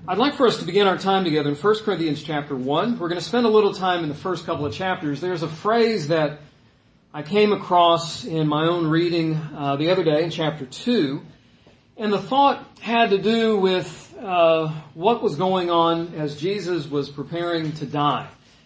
I'd like for us to begin our time together in 1 Corinthians chapter 1. We're going to spend a little time in the first couple of chapters. There's a phrase that I came across in my own reading the other day in chapter 2, and the thought had to do with what was going on as Jesus was preparing to die.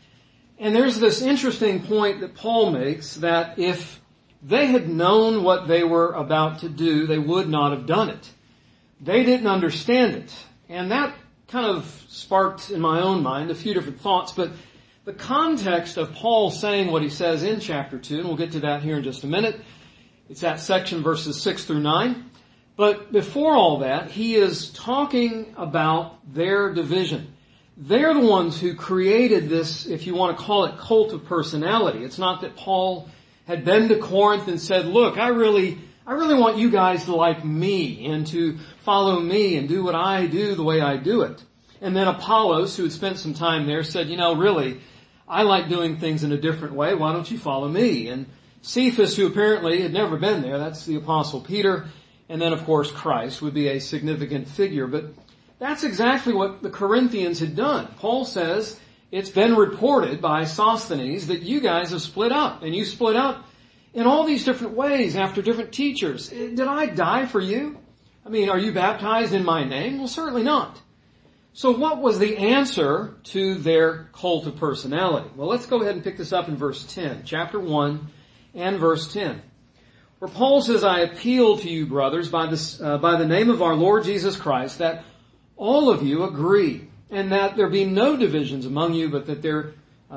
And there's this interesting point that Paul makes, that if they had known what they were about to do, they would not have done it. They didn't understand it. And that kind of sparked in my own mind a few different thoughts, but the context of Paul saying what he says in chapter 2, and we'll get to that here in just a minute, it's that section verses 6 through 9. But before all that, he is talking about their division. They're the ones who created this, if you want to call it, cult of personality. It's not that Paul had been to Corinth and said, look, I really want you guys to like me and to follow me and do what I do the way I do it. And then Apollos, who had spent some time there, said, really, I like doing things in a different way. Why don't you follow me? And Cephas, who apparently had never been there, that's the Apostle Peter. And then, of course, Christ would be a significant figure. But that's exactly what the Corinthians had done. Paul says, it's been reported by Sosthenes that you guys have split up. And you split up in all these different ways after different teachers. Did I die for you? Are you baptized in my name? Well, certainly not. So what was the answer to their cult of personality? Well, let's go ahead and pick this up in verse 10, chapter 1 and verse 10. Where Paul says, I appeal to you, brothers, by the name of our Lord Jesus Christ, that all of you agree, and that there be no divisions among you, but that there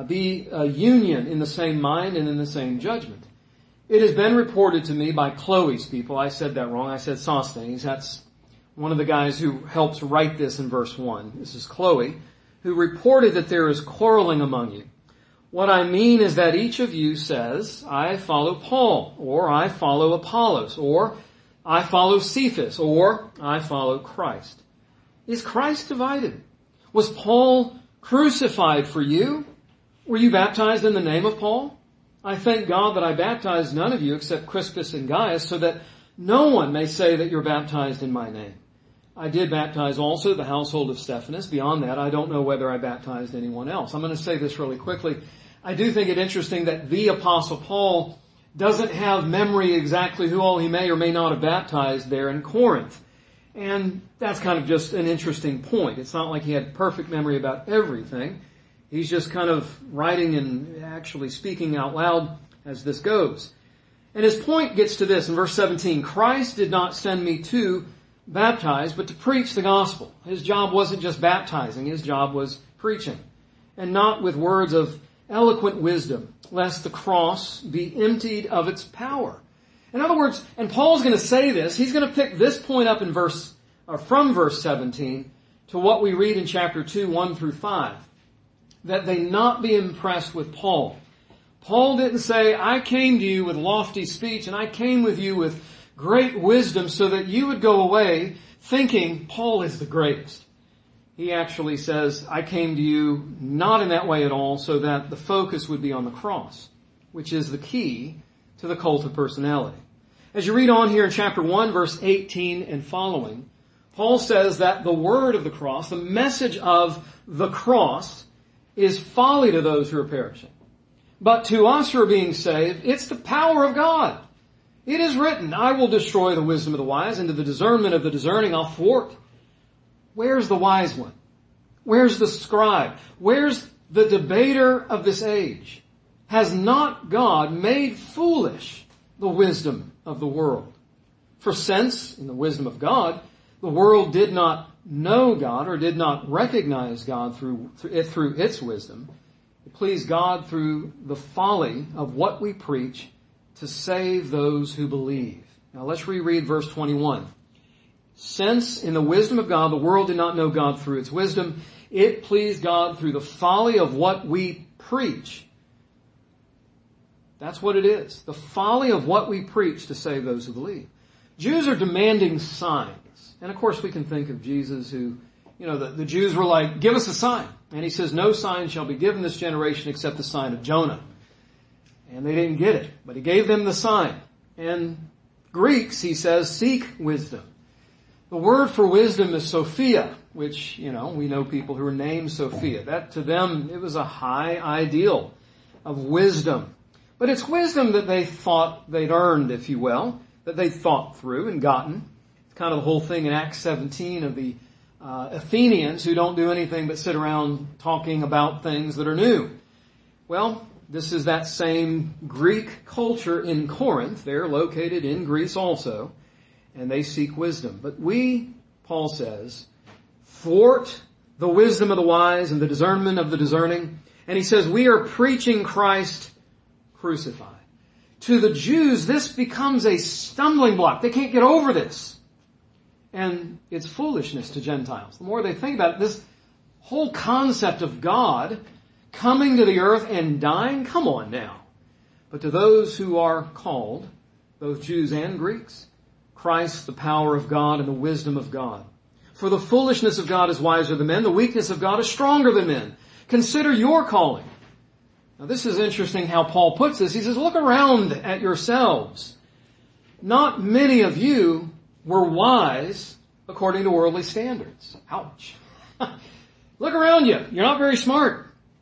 be a union in the same mind and in the same judgment. It has been reported to me by Chloe's people. I said that wrong. I said Sosthenes. That's one of the guys who helps write this in verse 1. This is Chloe, who reported that there is quarreling among you. What I mean is that each of you says, I follow Paul, or I follow Apollos, or I follow Cephas, or I follow Christ. Is Christ divided? Was Paul crucified for you? Were you baptized in the name of Paul? I thank God that I baptized none of you except Crispus and Gaius, so that no one may say that you're baptized in my name. I did baptize also the household of Stephanas. Beyond that, I don't know whether I baptized anyone else. I'm going to say this really quickly. I do think it interesting that the Apostle Paul doesn't have memory exactly who all he may or may not have baptized there in Corinth. And that's kind of just an interesting point. It's not like he had perfect memory about everything. He's just kind of writing and actually speaking out loud as this goes. And his point gets to this in verse 17. Christ did not send me to baptize, but to preach the gospel. His job wasn't just baptizing. His job was preaching. And not with words of eloquent wisdom, lest the cross be emptied of its power. In other words, and Paul's going to say this, he's going to pick this point up in from verse 17 to what we read in chapter 2, 1 through 5. That they not be impressed with Paul. Paul didn't say, I came to you with lofty speech and I came with you with great wisdom so that you would go away thinking Paul is the greatest. He actually says, I came to you not in that way at all, so that the focus would be on the cross, which is the key to the cult of personality. As you read on here in chapter 1, verse 18 and following, Paul says that the word of the cross, the message of the cross, is folly to those who are perishing. But to us who are being saved, it's the power of God. It is written, I will destroy the wisdom of the wise, and to the discernment of the discerning I'll thwart. Where's the wise one? Where's the scribe? Where's the debater of this age? Has not God made foolish the wisdom of the world? For since, in the wisdom of God, the world did not know God or did not recognize God through its wisdom, it pleased God through the folly of what we preach to save those who believe. Now let's reread verse 21. Since in the wisdom of God the world did not know God through its wisdom, it pleased God through the folly of what we preach. That's what it is. The folly of what we preach to save those who believe. Jews are demanding signs. And of course we can think of Jesus who, the Jews were like, give us a sign. And he says, no sign shall be given this generation except the sign of Jonah. And they didn't get it, but he gave them the sign. And Greeks, he says, seek wisdom. The word for wisdom is Sophia. which, we know people who are named Sophia. That to them, it was a high ideal of wisdom. But it's wisdom that they thought they'd earned, if you will, that they thought through and gotten. It's kind of the whole thing in Acts 17 of the Athenians who don't do anything but sit around talking about things that are new. Well, this is that same Greek culture in Corinth. They're located in Greece also, and they seek wisdom. But we, Paul says, thwart the wisdom of the wise and the discernment of the discerning. And he says, we are preaching Christ crucified. To the Jews, this becomes a stumbling block. They can't get over this. And it's foolishness to Gentiles. The more they think about it, this whole concept of God coming to the earth and dying, come on now. But to those who are called, both Jews and Greeks, Christ, the power of God and the wisdom of God. For the foolishness of God is wiser than men, the weakness of God is stronger than men. Consider your calling. Now this is interesting how Paul puts this. He says, look around at yourselves. Not many of you were wise according to worldly standards. Ouch. Look around you. You're not very smart.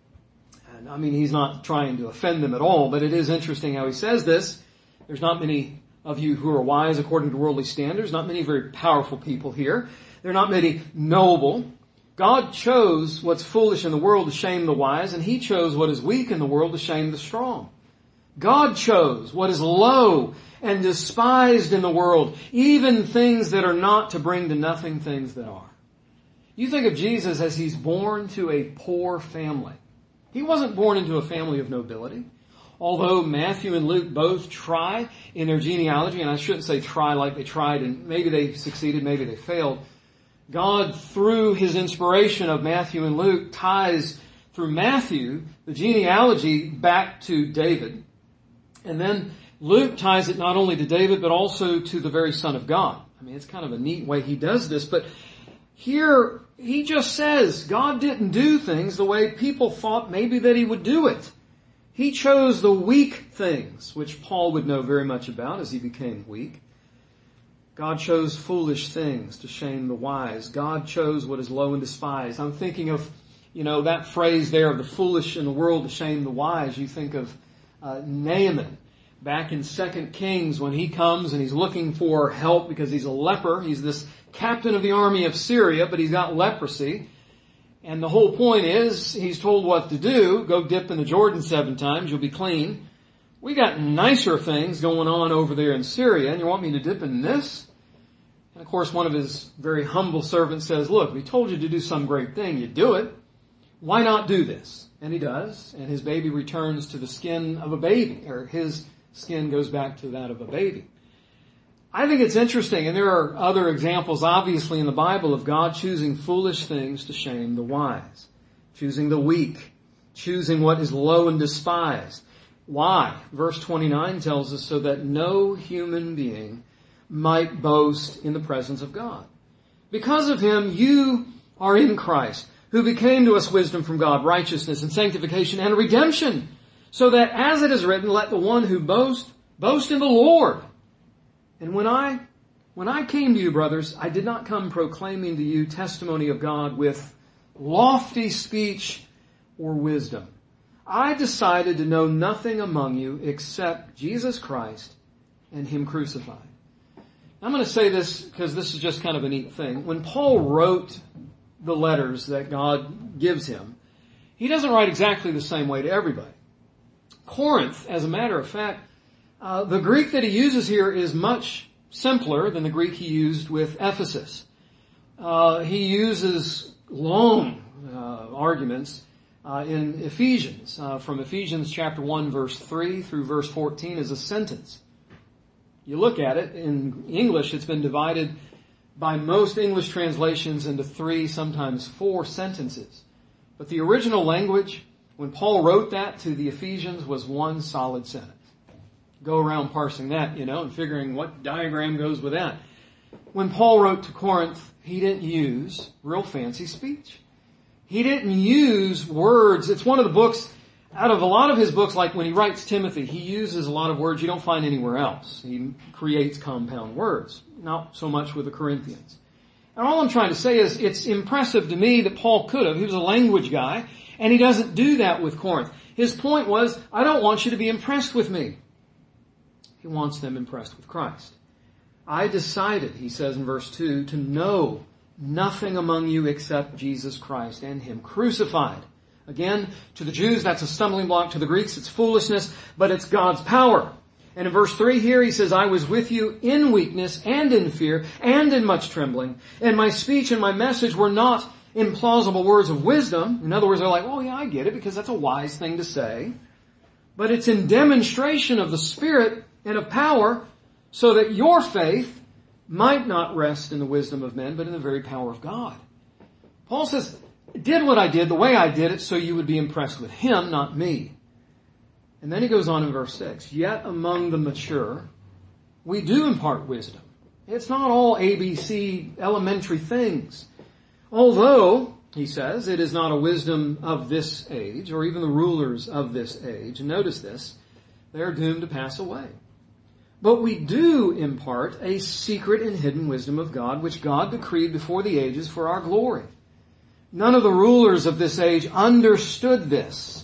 And I mean, he's not trying to offend them at all, but it is interesting how he says this. There's not many of you who are wise according to worldly standards. Not many very powerful people here. There are not many noble. God chose what's foolish in the world to shame the wise, and he chose what is weak in the world to shame the strong. God chose what is low and despised in the world, even things that are not, to bring to nothing things that are. You think of Jesus as he's born to a poor family. He wasn't born into a family of nobility. Although Matthew and Luke both try in their genealogy, and I shouldn't say try like they tried, and maybe they succeeded, maybe they failed. God, through his inspiration of Matthew and Luke, ties through Matthew the genealogy back to David. And then Luke ties it not only to David, but also to the very Son of God. I mean, it's kind of a neat way he does this. But here, he just says God didn't do things the way people thought maybe that he would do it. He chose the weak things, which Paul would know very much about as he became weak. God chose foolish things to shame the wise. God chose what is low and despised. I'm thinking of, that phrase there of the foolish in the world to shame the wise. You think of Naaman back in 2 Kings when he comes and he's looking for help because he's a leper. He's this captain of the army of Syria, but he's got leprosy. And the whole point is he's told what to do. Go dip in the Jordan 7 times. You'll be clean. We got nicer things going on over there in Syria, and you want me to dip in this? And of course, one of his very humble servants says, look, we told you to do some great thing. You do it. Why not do this? And he does. And his baby returns to the skin of a baby, or his skin goes back to that of a baby. I think it's interesting, and there are other examples, obviously, in the Bible of God choosing foolish things to shame the wise, choosing the weak, choosing what is low and despised. Why? Verse 29 tells us so that no human being might boast in the presence of God. Because of him, you are in Christ, who became to us wisdom from God, righteousness and sanctification and redemption, so that as it is written, let the one who boast in the Lord. And when I came to you, brothers, I did not come proclaiming to you testimony of God with lofty speech or wisdom. I decided to know nothing among you except Jesus Christ and him crucified. I'm going to say this because this is just kind of a neat thing. When Paul wrote the letters that God gives him, he doesn't write exactly the same way to everybody. Corinth, as a matter of fact, the Greek that he uses here is much simpler than the Greek he used with Ephesus. He uses long arguments in Ephesians, from Ephesians chapter 1 verse 3 through verse 14 as a sentence. You look at it, in English it's been divided by most English translations into 3, sometimes 4 sentences. But the original language, when Paul wrote that to the Ephesians, was one solid sentence. Go around parsing that, and figuring what diagram goes with that. When Paul wrote to Corinth, he didn't use real fancy speech. He didn't use words. It's one of the books, out of a lot of his books, like when he writes Timothy, he uses a lot of words you don't find anywhere else. He creates compound words. Not so much with the Corinthians. And all I'm trying to say is it's impressive to me that Paul could have. He was a language guy, and he doesn't do that with Corinth. His point was, I don't want you to be impressed with me. He wants them impressed with Christ. I decided, he says in verse 2, to know nothing among you except Jesus Christ and Him crucified. Again, to the Jews, that's a stumbling block. To the Greeks, it's foolishness, but it's God's power. And in verse 3 here, he says, I was with you in weakness and in fear and in much trembling. And my speech and my message were not implausible words of wisdom. In other words, they're like, oh yeah, I get it, because that's a wise thing to say. But it's in demonstration of the Spirit and of power, so that your faith might not rest in the wisdom of men, but in the very power of God. Paul says, I did what I did the way I did it, so you would be impressed with Him, not me. And then he goes on in verse 6, yet among the mature, we do impart wisdom. It's not all ABC elementary things. Although, he says, it is not a wisdom of this age, or even the rulers of this age. And notice this, they are doomed to pass away. But we do impart a secret and hidden wisdom of God, which God decreed before the ages for our glory. None of the rulers of this age understood this.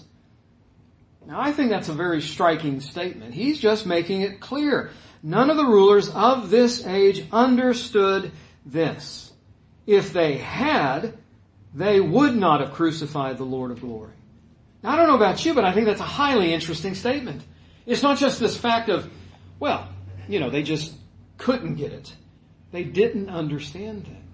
Now, I think that's a very striking statement. He's just making it clear. None of the rulers of this age understood this. If they had, they would not have crucified the Lord of glory. Now, I don't know about you, but I think that's a highly interesting statement. It's not just this fact of, well, they just couldn't get it. They didn't understand things.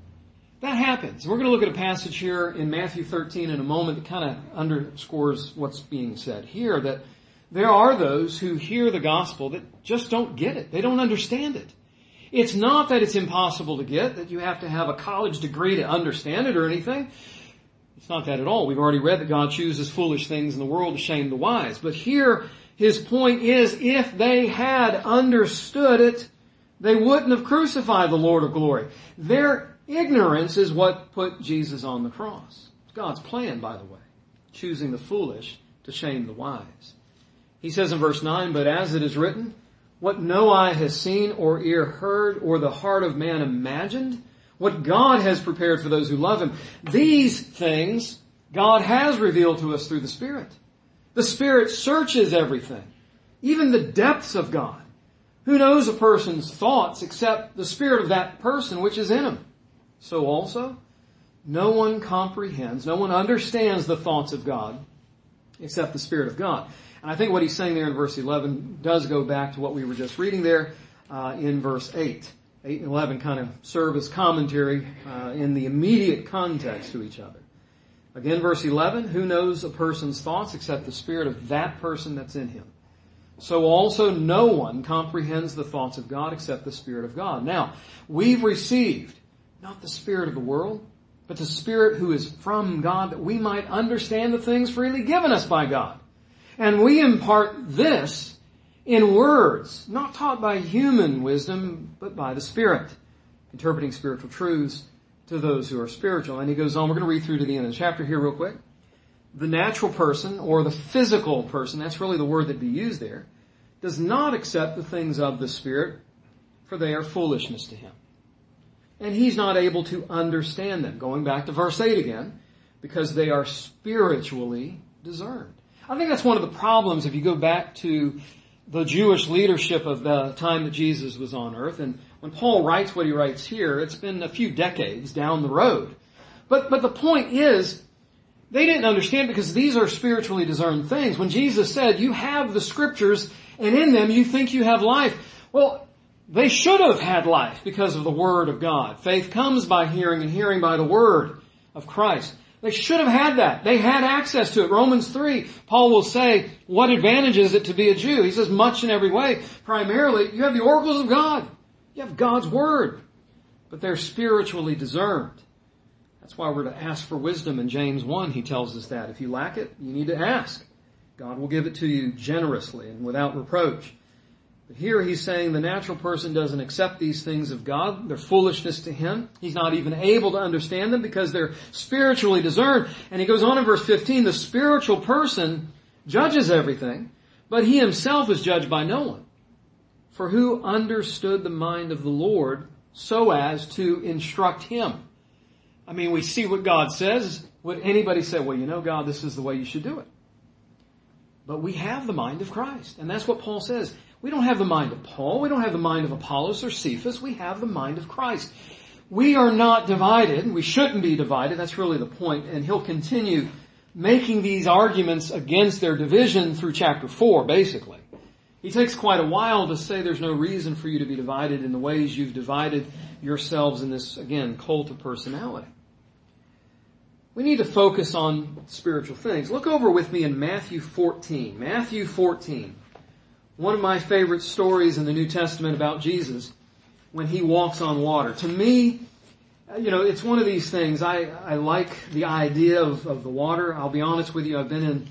That happens. We're going to look at a passage here in Matthew 13 in a moment that kind of underscores what's being said here, that there are those who hear the gospel that just don't get it. They don't understand it. It's not that it's impossible to get, that you have to have a college degree to understand it or anything. It's not that at all. We've already read that God chooses foolish things in the world to shame the wise. But here, his point is, if they had understood it, they wouldn't have crucified the Lord of glory. Their ignorance is what put Jesus on the cross. It's God's plan, by the way, choosing the foolish to shame the wise. He says in verse 9, but as it is written, what no eye has seen or ear heard or the heart of man imagined, what God has prepared for those who love Him, these things God has revealed to us through the Spirit. The Spirit searches everything, even the depths of God. Who knows a person's thoughts except the spirit of that person which is in him? So also, no one comprehends, no one understands the thoughts of God except the Spirit of God. And I think what he's saying there in verse 11 does go back to what we were just reading there in verse 8. 8 and 11 kind of serve as commentary in the immediate context to each other. Again, verse 11, who knows a person's thoughts except the spirit of that person that's in him? So also no one comprehends the thoughts of God except the Spirit of God. Now, we've received not the spirit of the world, but the Spirit who is from God, that we might understand the things freely given us by God. And we impart this in words, not taught by human wisdom, but by the Spirit, interpreting spiritual truths to those who are spiritual. And he goes on, we're going to read through to the end of the chapter here real quick. The natural person, or the physical person, that's really the word that be used there, does not accept the things of the Spirit, for they are foolishness to him. And he's not able to understand them. Going back to verse 8 again, because they are spiritually discerned. I think that's one of the problems if you go back to the Jewish leadership of the time that Jesus was on earth. And when Paul writes what he writes here, it's been a few decades down the road. But the point is, they didn't understand because these are spiritually discerned things. When Jesus said, you have the Scriptures and in them you think you have life. Well, they should have had life because of the Word of God. Faith comes by hearing and hearing by the Word of Christ. They should have had that. They had access to it. Romans 3, Paul will say, what advantage is it to be a Jew? He says, much in every way. Primarily, you have the oracles of God. You have God's Word. But they're spiritually discerned. That's why we're to ask for wisdom. In James 1, he tells us that. If you lack it, you need to ask. God will give it to you generously and without reproach. But here he's saying the natural person doesn't accept these things of God. They're foolishness to him. He's not even able to understand them because they're spiritually discerned. And he goes on in verse 15, the spiritual person judges everything, but he himself is judged by no one. For who understood the mind of the Lord so as to instruct him. I mean, we see what God says. Would anybody say, well, you know, God, this is the way you should do it? But we have the mind of Christ. And that's what Paul says. We don't have the mind of Paul. We don't have the mind of Apollos or Cephas. We have the mind of Christ. We are not divided. We shouldn't be divided. That's really the point. And he'll continue making these arguments against their division through chapter 4, basically. He takes quite a while to say there's no reason for you to be divided in the ways you've divided yourselves in this, again, cult of personality. We need to focus on spiritual things. Look over with me in Matthew 14. Matthew 14. One of my favorite stories in the New Testament about Jesus when he walks on water. To me, you know, it's one of these things. I like the idea of the water. I'll be honest with you. I've been in,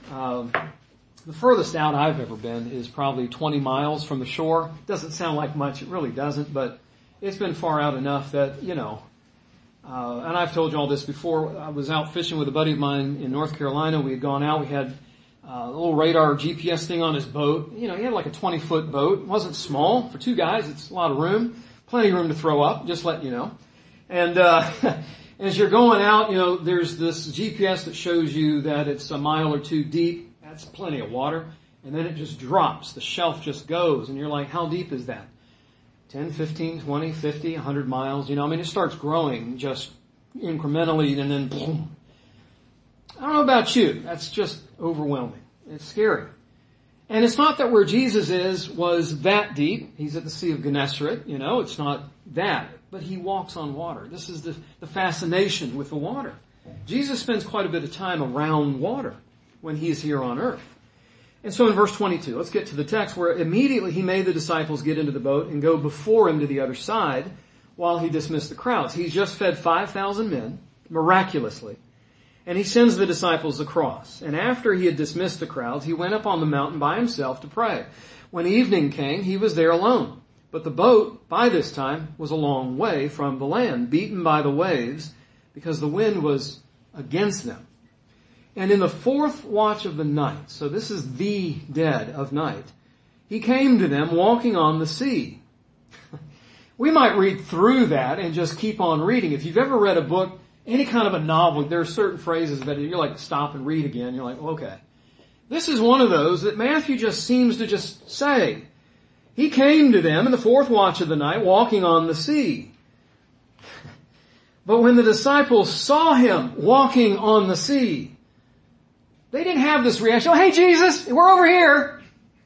the furthest out I've ever been is probably 20 miles from the shore. Doesn't sound like much. It really doesn't, but it's been far out enough that, you know, and I've told you all this before. I was out fishing with a buddy of mine in North Carolina. We had gone out. We had a little radar GPS thing on his boat. You know, he had like a 20-foot boat. It wasn't small. For two guys, it's a lot of room. Plenty of room to throw up, just letting you know. And as you're going out, you know, there's this GPS that shows you that it's a mile or two deep. That's plenty of water. And then it just drops. The shelf just goes. And you're like, how deep is that? 10, 15, 20, 50, 100 miles. You know, I mean, it starts growing just incrementally and then boom. I don't know about you. That's just overwhelming. It's scary. And it's not that where Jesus is was that deep. He's at the Sea of Gennesaret. You know, it's not that. But he walks on water. This is the fascination with the water. Jesus spends quite a bit of time around water when he's here on earth. And so in verse 22, let's get to the text where immediately he made the disciples get into the boat and go before him to the other side while he dismissed the crowds. He's just fed 5,000 men miraculously. And he sends the disciples across. And after he had dismissed the crowds, he went up on the mountain by himself to pray. When evening came, he was there alone. But the boat, by this time, was a long way from the land, beaten by the waves, because the wind was against them. And in the fourth watch of the night, so this is the dead of night, he came to them walking on the sea. We might read through that and just keep on reading. If you've ever read a book, any kind of a novel, there are certain phrases that you're like, stop and read again. You're like, okay. This is one of those that Matthew just seems to just say. He came to them in the fourth watch of the night, walking on the sea. But when the disciples saw him walking on the sea, they didn't have this reaction, oh, hey, Jesus, we're over here.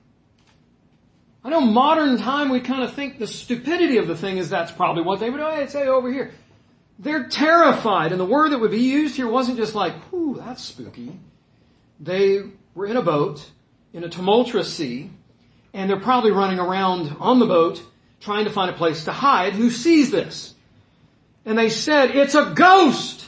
I know modern time we kind of think the stupidity of the thing is that's probably what they would say over here. They're terrified, and the word that would be used here wasn't just like, whew, that's spooky. They were in a boat, in a tumultuous sea, and they're probably running around on the boat trying to find a place to hide. Who sees this? And they said, it's a ghost!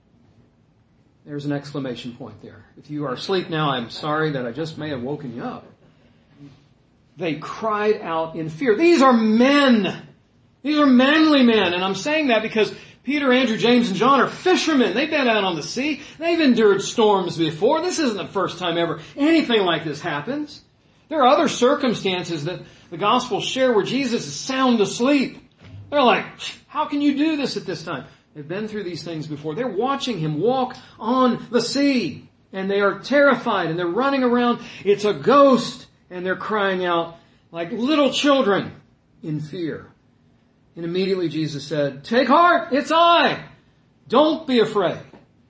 There's an exclamation point there. If you are asleep now, I'm sorry that I just may have woken you up. They cried out in fear. These are men. These are manly men. And I'm saying that because Peter, Andrew, James, and John are fishermen. They've been out on the sea. They've endured storms before. This isn't the first time ever anything like this happens. There are other circumstances that the Gospels share where Jesus is sound asleep. They're like, how can you do this at this time? They've been through these things before. They're watching him walk on the sea. And they are terrified and they're running around. It's a ghost. And they're crying out like little children in fear. And immediately Jesus said, take heart, it's I. Don't be afraid.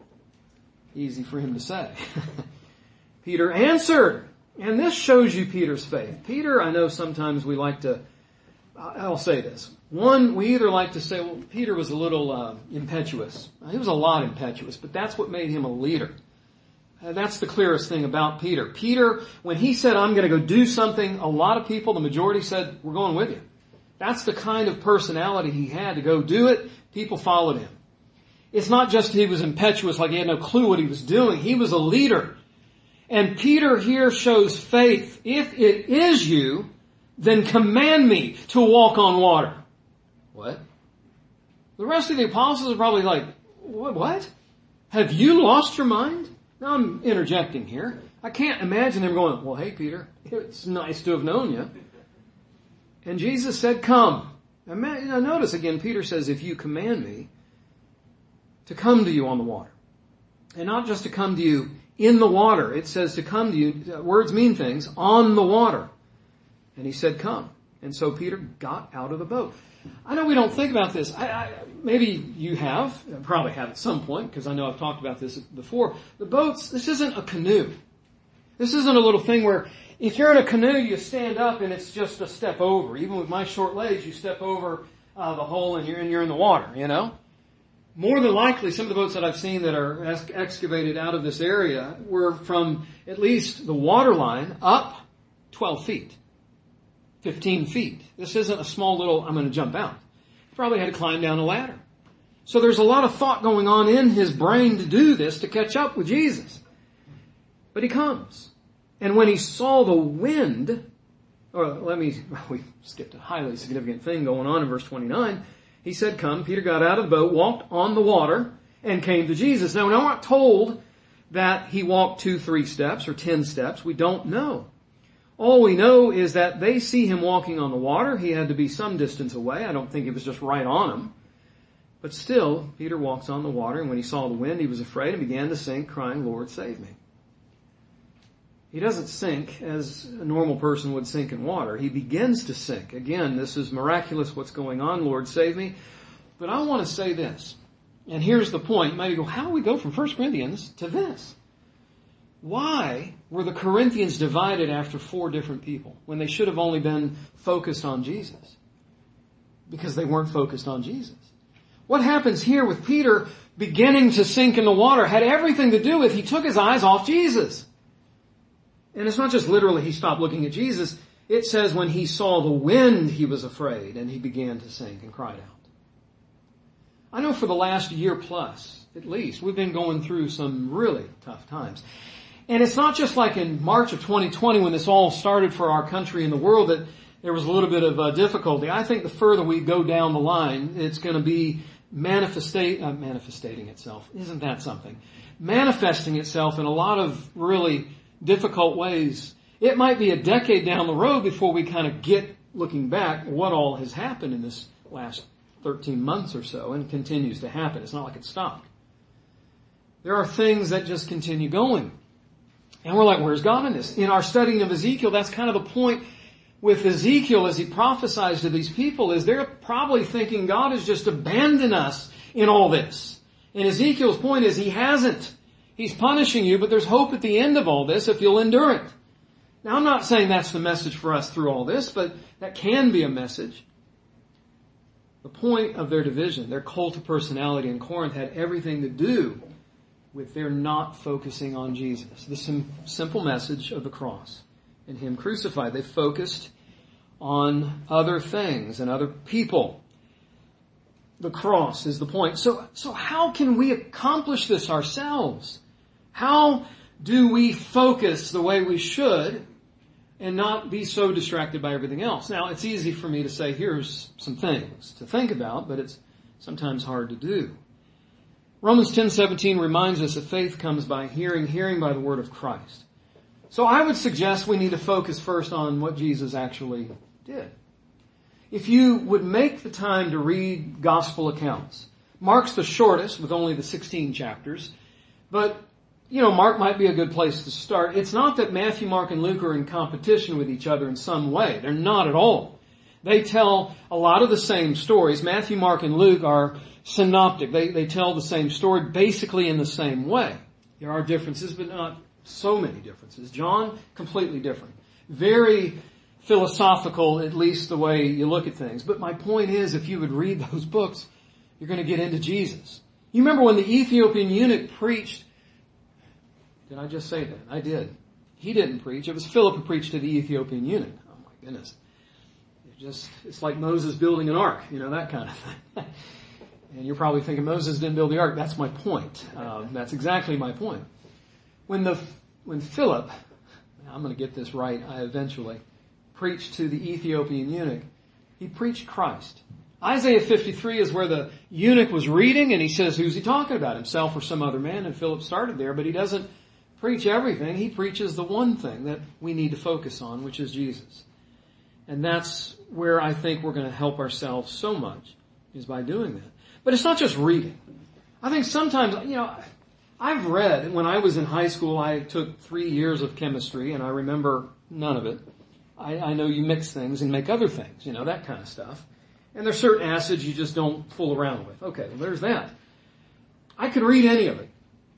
Easy for him to say. Peter answered. And this shows you Peter's faith. Peter, I know sometimes we like to, I'll say this. One, we either like to say, well, Peter was a little impetuous. He was a lot impetuous, but that's what made him a leader. That's the clearest thing about Peter. Peter, when he said, I'm going to go do something, a lot of people, the majority said, we're going with you. That's the kind of personality he had to go do it. People followed him. It's not just he was impetuous, like he had no clue what he was doing. He was a leader. And Peter here shows faith. If it is you, then command me to walk on water. What? The rest of the apostles are probably like, what? Have you lost your mind? Now I'm interjecting here. I can't imagine them going, well, hey, Peter, it's nice to have known you. And Jesus said, come. Now notice again, Peter says, if you command me to come to you on the water. And not just to come to you in the water. It says to come to you, words mean things, on the water. And he said, come. And so Peter got out of the boat. I know we don't think about this. Maybe you have, probably have at some point, because I know I've talked about this before. The boats, this isn't a canoe. This isn't a little thing where if you're in a canoe, you stand up and it's just a step over. Even with my short legs, you step over the hole and you're in the water, you know. More than likely, some of the boats that I've seen that are excavated out of this area were from at least the water line up 12 feet, 15 feet. This isn't a small little, I'm going to jump out. He probably had to climb down a ladder. So there's a lot of thought going on in his brain to do this, to catch up with Jesus. But he comes. And when he saw the wind, we skipped a highly significant thing going on in verse 29. He said, come. Peter got out of the boat, walked on the water, and came to Jesus. Now, we're not told that he walked 2, 3 steps or 10 steps. We don't know. All we know is that they see him walking on the water. He had to be some distance away. I don't think it was just right on him. But still, Peter walks on the water, and when he saw the wind, he was afraid and began to sink, crying, Lord, save me. He doesn't sink as a normal person would sink in water. He begins to sink. Again, this is miraculous what's going on. Lord, save me. But I want to say this. And here's the point. You might go, how do we go from 1 Corinthians to this? Why were the Corinthians divided after 4 different people when they should have only been focused on Jesus? Because they weren't focused on Jesus. What happens here with Peter beginning to sink in the water had everything to do with he took his eyes off Jesus. And it's not just literally he stopped looking at Jesus. It says when he saw the wind, he was afraid and he began to sink and cried out. I know for the last year plus, at least, we've been going through some really tough times. And it's not just like in March of 2020 when this all started for our country and the world that there was a little bit of difficulty. I think the further we go down the line, it's going to be manifesting itself. Isn't that something? Manifesting itself in a lot of really difficult ways. It might be a decade down the road before we kind of get looking back what all has happened in this last 13 months or so and continues to happen. It's not like it stopped. There are things that just continue going. And we're like, where's God in this? In our studying of Ezekiel, that's kind of the point with Ezekiel as he prophesies to these people is they're probably thinking God has just abandoned us in all this. And Ezekiel's point is he hasn't. He's punishing you, but there's hope at the end of all this if you'll endure it. Now, I'm not saying that's the message for us through all this, but that can be a message. The point of their division, their cult of personality in Corinth had everything to do with their not focusing on Jesus. The simple message of the cross and Him crucified. They focused on other things and other people. The cross is the point. So how can we accomplish this ourselves? How do we focus the way we should and not be so distracted by everything else? Now, it's easy for me to say, here's some things to think about, but it's sometimes hard to do. Romans 10:17 reminds us that faith comes by hearing, hearing by the word of Christ. So I would suggest we need to focus first on what Jesus actually did. If you would make the time to read gospel accounts, Mark's the shortest with only the 16 chapters, but Mark might be a good place to start. It's not that Matthew, Mark, and Luke are in competition with each other in some way. They're not at all. They tell a lot of the same stories. Matthew, Mark, and Luke are synoptic. They tell the same story basically in the same way. There are differences, but not so many differences. John, completely different. Very philosophical, at least the way you look at things. But my point is, if you would read those books, you're going to get into Jesus. You remember when the Ethiopian eunuch preached? Did I just say that? I did. He didn't preach. It was Philip who preached to the Ethiopian eunuch. Oh my goodness. It's like Moses building an ark, that kind of thing. And you're probably thinking Moses didn't build the ark. That's my point. That's exactly my point. When Philip, I'm going to get this right eventually, preached to the Ethiopian eunuch, he preached Christ. Isaiah 53 is where the eunuch was reading, and he says, who's he talking about, himself or some other man? And Philip started there, but he doesn't preach everything. He preaches the one thing that we need to focus on, which is Jesus. And that's where I think we're going to help ourselves so much, is by doing that. But it's not just reading. I think sometimes, I've read, when I was in high school, I took 3 years of chemistry, and I remember none of it. I know you mix things and make other things, that kind of stuff. And there's certain acids you just don't fool around with. Okay, well, there's that. I could read any of it.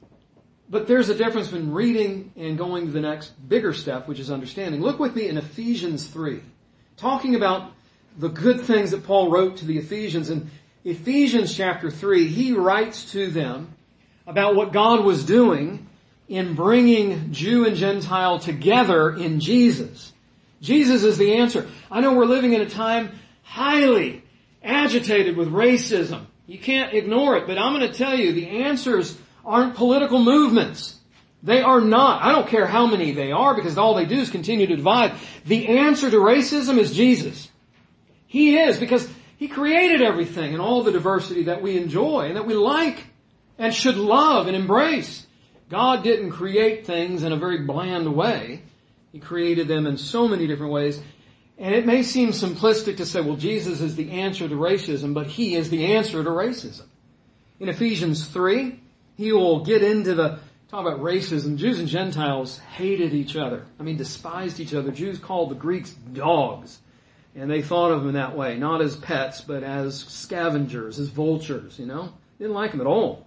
But there's a difference between reading and going to the next bigger step, which is understanding. Look with me in Ephesians 3, talking about the good things that Paul wrote to the Ephesians. In Ephesians chapter 3, he writes to them about what God was doing in bringing Jew and Gentile together in Jesus. Jesus is the answer. I know we're living in a time highly agitated with racism. You can't ignore it, but I'm going to tell you the answers aren't political movements. They are not. I don't care how many they are, because all they do is continue to divide. The answer to racism is Jesus. He is, because He created everything and all the diversity that we enjoy and that we like and should love and embrace. God didn't create things in a very bland way. He created them in so many different ways. And it may seem simplistic to say, well, Jesus is the answer to racism, but He is the answer to racism. In Ephesians 3, he will get into talk about racism. Jews and Gentiles hated each other. Despised each other. Jews called the Greeks dogs. And they thought of them in that way, not as pets, but as scavengers, as vultures, Didn't like them at all.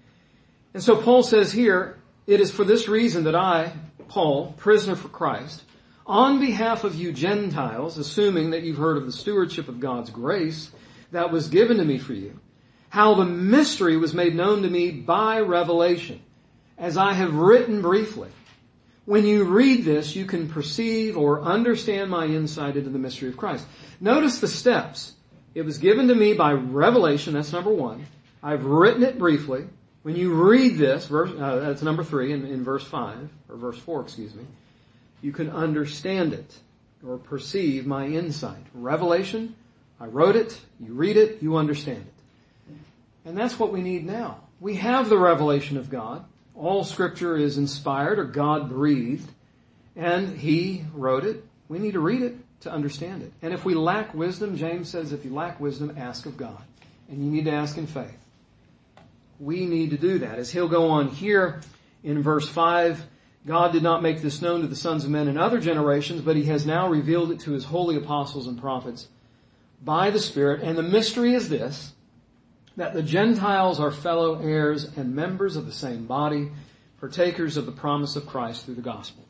And so Paul says here, it is for this reason that I, Paul, prisoner for Christ, on behalf of you Gentiles, assuming that you've heard of the stewardship of God's grace that was given to me for you, how the mystery was made known to me by revelation, as I have written briefly. When you read this, you can perceive or understand my insight into the mystery of Christ. Notice the steps. It was given to me by revelation, that's number 1. I've written it briefly. When you read this, that's number 3 in verse 5, or verse 4, you can understand it or perceive my insight. Revelation, I wrote it, you read it, you understand it. And that's what we need now. We have the revelation of God. All Scripture is inspired or God-breathed, and He wrote it. We need to read it to understand it. And if we lack wisdom, James says, if you lack wisdom, ask of God. And you need to ask in faith. We need to do that. As he'll go on here in verse 5, God did not make this known to the sons of men in other generations, but He has now revealed it to His holy apostles and prophets by the Spirit. And the mystery is this, that the Gentiles are fellow heirs and members of the same body, partakers of the promise of Christ through the gospel.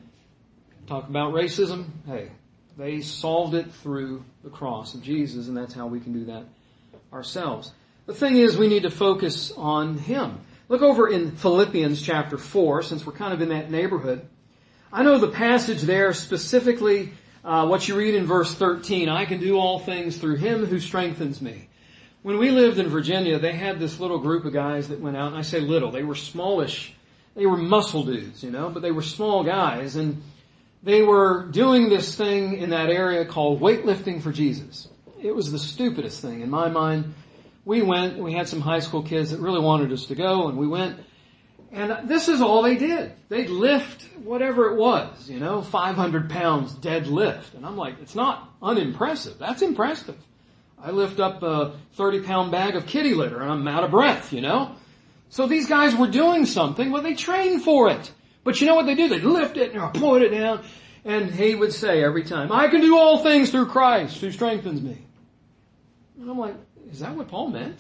Talk about racism. Hey, they solved it through the cross of Jesus, and that's how we can do that ourselves. The thing is, we need to focus on Him. Look over in Philippians chapter 4, since we're kind of in that neighborhood. I know the passage there specifically, what you read in verse 13, I can do all things through Him who strengthens me. When we lived in Virginia, they had this little group of guys that went out, and I say little, they were smallish. They were muscle dudes, but they were small guys, and they were doing this thing in that area called weightlifting for Jesus. It was the stupidest thing in my mind. We went, we had some high school kids that really wanted us to go, and we went, and this is all they did. They'd lift whatever it was, 500 pounds dead lift. And I'm like, it's not unimpressive. That's impressive. I lift up a 30-pound bag of kitty litter, and I'm out of breath, So these guys were doing something, well, they trained for it. But you know what they do? They lift it and put it down, and he would say every time, I can do all things through Christ who strengthens me. And I'm like, is that what Paul meant?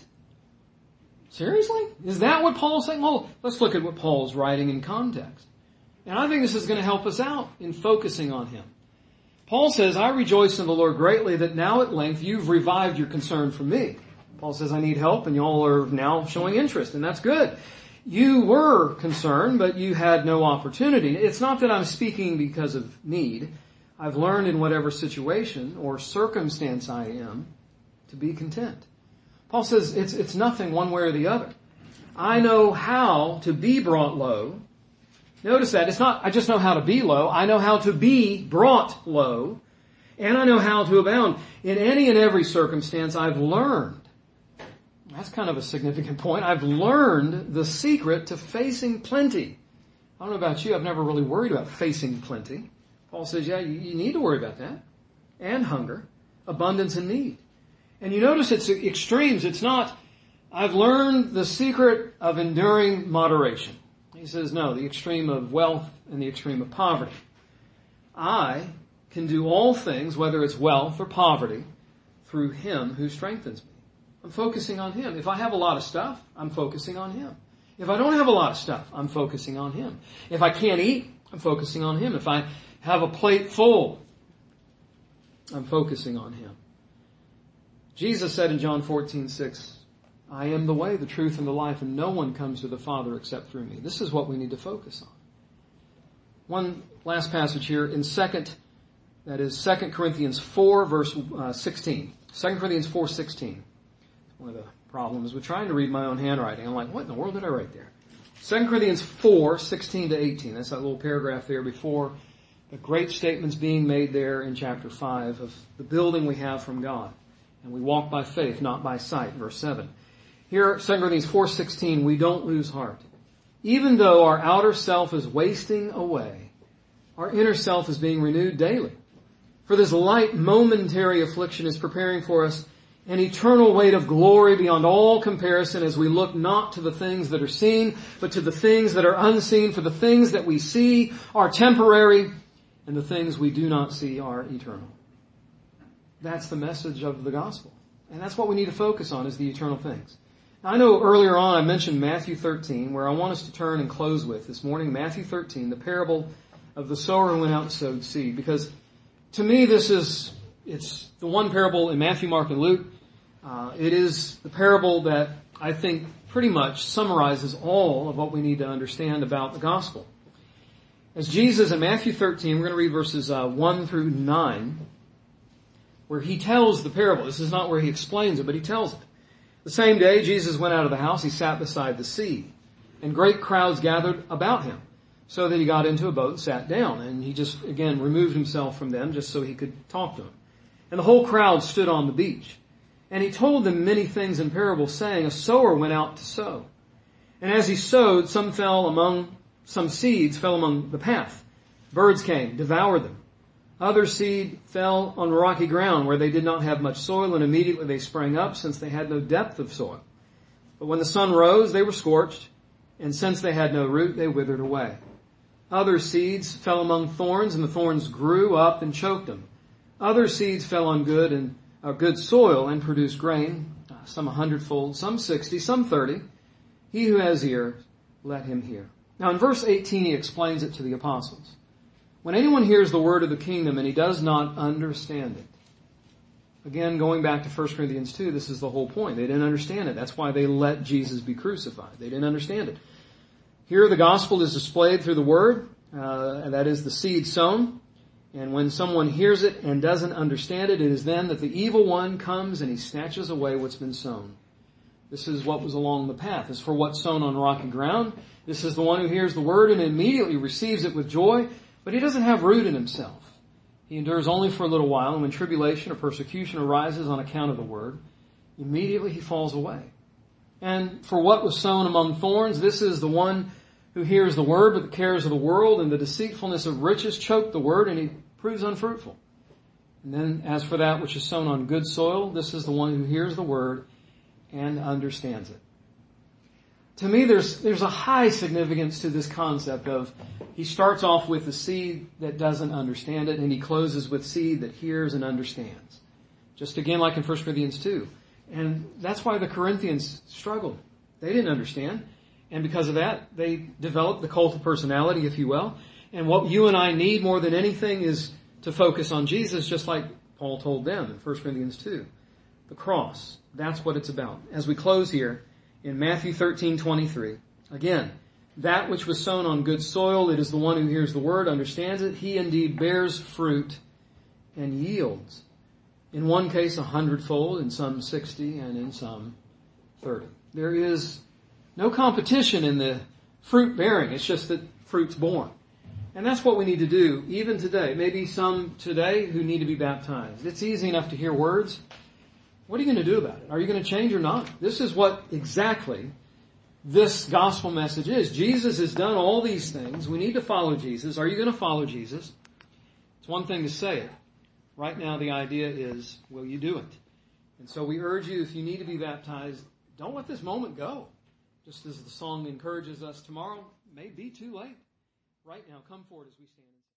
Seriously? Is that what Paul's saying? Well, let's look at what Paul's writing in context. And I think this is going to help us out in focusing on him. Paul says, I rejoice in the Lord greatly that now at length you've revived your concern for me. Paul says, I need help, and y'all are now showing interest, and that's good. You were concerned, but you had no opportunity. It's not that I'm speaking because of need. I've learned in whatever situation or circumstance I am to be content. Paul says it's nothing one way or the other. I know how to be brought low. Notice that. It's not, I just know how to be low. I know how to be brought low. And I know how to abound. In any and every circumstance, I've learned. That's kind of a significant point. I've learned the secret to facing plenty. I don't know about you. I've never really worried about facing plenty. Paul says, yeah, you need to worry about that. and hunger, abundance and need. And you notice it's extremes. It's not, I've learned the secret of enduring moderation. He says, no, the extreme of wealth and the extreme of poverty. I can do all things, whether it's wealth or poverty, through Him who strengthens me. I'm focusing on Him. If I have a lot of stuff, I'm focusing on Him. If I don't have a lot of stuff, I'm focusing on Him. If I can't eat, I'm focusing on Him. If I have a plate full, I'm focusing on Him. Jesus said in John 14:6, I am the way, the truth, and the life, and no one comes to the Father except through me. This is what we need to focus on. One last passage here in 2 Corinthians 4, verse 16. 2 Corinthians 4:16. One of the problems with trying to read my own handwriting. I'm like, what in the world did I write there? 2 Corinthians 4:16 to 18. That's that little paragraph there before the great statements being made there in chapter 5 of the building we have from God. And we walk by faith, not by sight. Verse 7. Here, 2 Corinthians 4:16, we don't lose heart. Even though our outer self is wasting away, our inner self is being renewed daily. For this light momentary affliction is preparing for us an eternal weight of glory beyond all comparison as we look not to the things that are seen, but to the things that are unseen. For the things that we see are temporary, and the things we do not see are eternal. That's the message of the gospel. And that's what we need to focus on, is the eternal things. Now, I know earlier on I mentioned Matthew 13, where I want us to turn and close with this morning. Matthew 13, the parable of the sower who went out and sowed seed. Because to me it's the one parable in Matthew, Mark, and Luke. It is the parable that I think pretty much summarizes all of what we need to understand about the gospel. As Jesus in Matthew 13, we're going to read verses 1 through 9, where He tells the parable. This is not where He explains it, but He tells it. The same day Jesus went out of the house, He sat beside the sea, and great crowds gathered about Him, so that He got into a boat and sat down. And He just, again, removed Himself from them just so He could talk to them. And the whole crowd stood on the beach. And He told them many things in parables, saying, a sower went out to sow. And as he sowed, some seeds fell among the path. Birds came, devoured them. Other seed fell on rocky ground where they did not have much soil, and immediately they sprang up, since they had no depth of soil. But when the sun rose, they were scorched, and since they had no root, they withered away. Other seeds fell among thorns, and the thorns grew up and choked them. Other seeds fell on good soil and produced grain, some 100-fold, some 60, some 30. He who has ears, let him hear. Now in verse 18 He explains it to the apostles. When anyone hears the word of the kingdom and he does not understand it. Again, going back to 1 Corinthians 2, this is the whole point. They didn't understand it. That's why they let Jesus be crucified. They didn't understand it. Here the gospel is displayed through the word, and that is the seed sown. And when someone hears it and doesn't understand it, it is then that the evil one comes and he snatches away what's been sown. This is what was along the path. As for what's sown on rocky ground, this is the one who hears the word and immediately receives it with joy, but he doesn't have root in himself. He endures only for a little while, and when tribulation or persecution arises on account of the word, immediately he falls away. And for what was sown among thorns, this is the one who hears the word, but the cares of the world and the deceitfulness of riches choke the word, and he proves unfruitful. And then as for that which is sown on good soil, this is the one who hears the word and understands it. To me, there's a high significance to this concept of he starts off with the seed that doesn't understand it, and he closes with seed that hears and understands. Just again like in 1 Corinthians 2. And that's why the Corinthians struggled. They didn't understand. And because of that, they developed the cult of personality, if you will. And what you and I need more than anything is to focus on Jesus, just like Paul told them in 1 Corinthians 2. The cross. That's what it's about. As we close here in Matthew 13:23, again, that which was sown on good soil, it is the one who hears the word, understands it. He indeed bears fruit and yields. In one case 100-fold, in some 60, and in some 30. There is no competition in the fruit bearing. It's just that fruit's born. And that's what we need to do even today. Maybe some today who need to be baptized. It's easy enough to hear words. What are you going to do about it? Are you going to change or not? This is what exactly this gospel message is. Jesus has done all these things. We need to follow Jesus. Are you going to follow Jesus? It's one thing to say it. Right now the idea is, will you do it? And so we urge you, if you need to be baptized, don't let this moment go. Just as the song encourages us, tomorrow may be too late. Right now, come forward as we stand and sing.